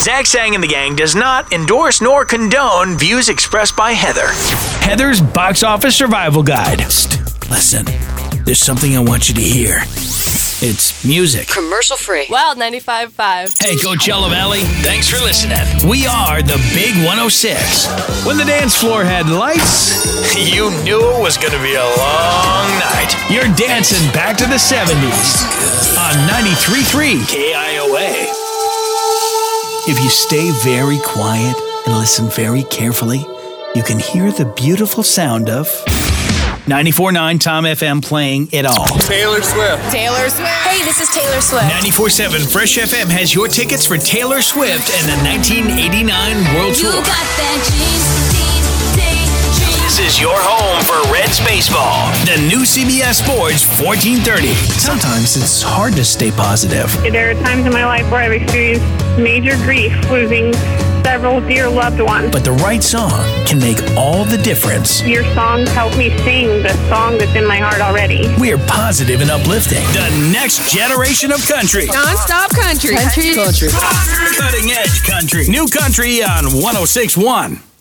Zach Sang and the gang does not endorse nor condone views expressed by Heather. Heather's Box Office Survival Guide. Psst, listen, there's something I want you to hear. It's music. Commercial free. Wild 95.5. Hey, Coachella Valley, thanks for listening. We are the Big 106. When the dance floor had lights, You knew it was going to be a long night. you're dancing back to the 70s on 93.3 KIOA. If you stay very quiet and listen very carefully, you can hear the beautiful sound of 94.9 Tom FM playing it all. Taylor Swift. Hey, this is Taylor Swift. 94.7 Fresh FM has your tickets for Taylor Swift and the 1989 World You Tour. got that jeans. This is your home for Reds baseball. The new CBS Sports 1430. Sometimes it's hard to stay positive. There are times in my life where I've experienced major grief, losing several dear loved ones. But the right song can make all the difference. Your songs help me sing the song that's in my heart already. We are positive and uplifting. The next generation of country. Non-stop country. Cutting edge country. New country on 106.1.